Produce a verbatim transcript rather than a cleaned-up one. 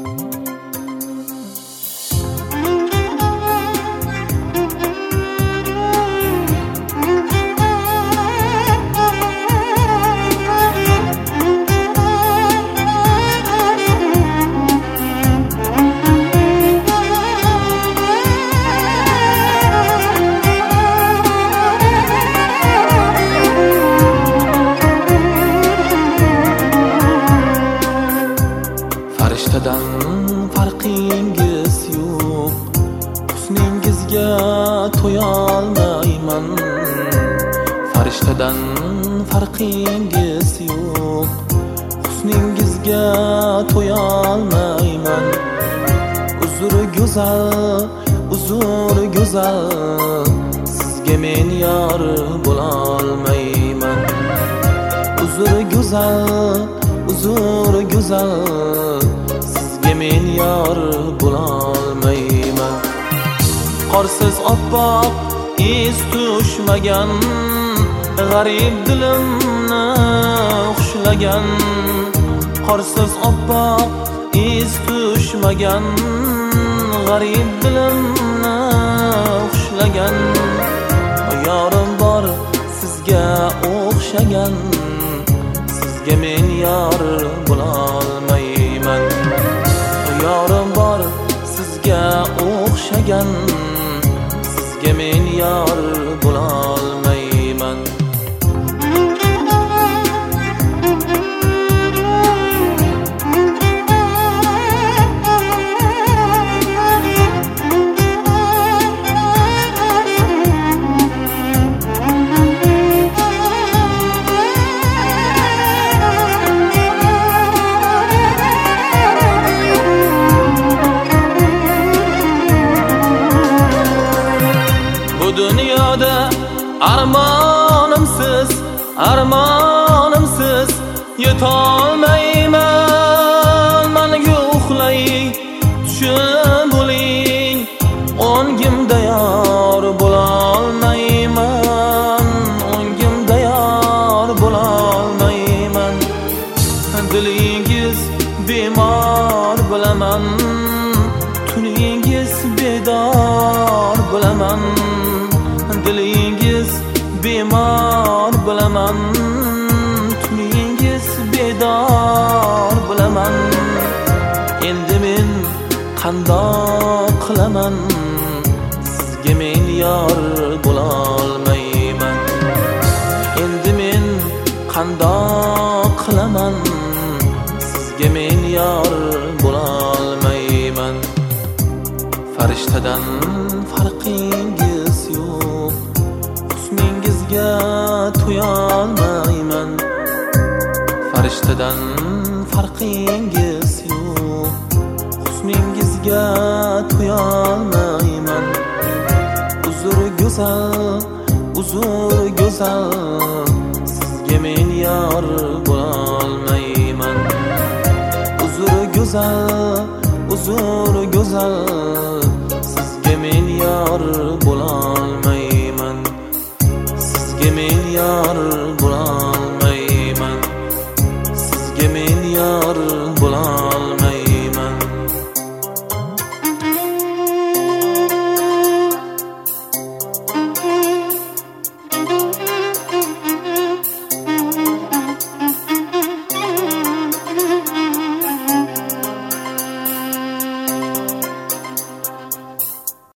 Farishtadan farqingiz yo'q, husningizga to'yolmayman. Farishtadan farqingiz yo'q, husningizga to'yolmayman. Uzri go'zal, uzri go'zal, sizga men yor bo'lolmayman. Uzri go'zal, uzri go'zal, sizga men yor bo'lolmayman. Qorsiz oppoq iz tushmagan, g'arib dilimni xushlagan. Qorsiz oppoq iz tushmagan, g'arib dilimni xushlagan. Yorim bor sizga o'xshagan, sizga men yor bo'lolmayman. Yorim bor sizga o'xshagan, sizga men yor bo'lolmayman. Dunyoda armonimsiz, armonimsiz yetolmayman. Menga uxlaying, tushib bo'ling, o'ngimda yor bo'lolmayman. O'ngimda yor bo'lolmayman. Dilingiz bemor bilaman, tuningiz bedor bilaman. Dilingiz bemor bilaman, tuningiz bedor bilaman. Endi men qandoq qilaman, sizga men yor bo'lolmayman. Endi men qandoq qilaman, sizga men yor bo'lolmayman. Farishtadan farqingiz yo'q, husningizga to'yolmayman. Farishtadan farqingiz yo'q, husningizga to'yolmayman. Uzri go'zal, uzri go'zal, sizga men yor bo'lolmayman. Uzri go'zal, uzri go'zal, sizga men yor bo'lolmayman. Sizga men yor bo'lolmayman. Sizga men yor bo'lolmayman.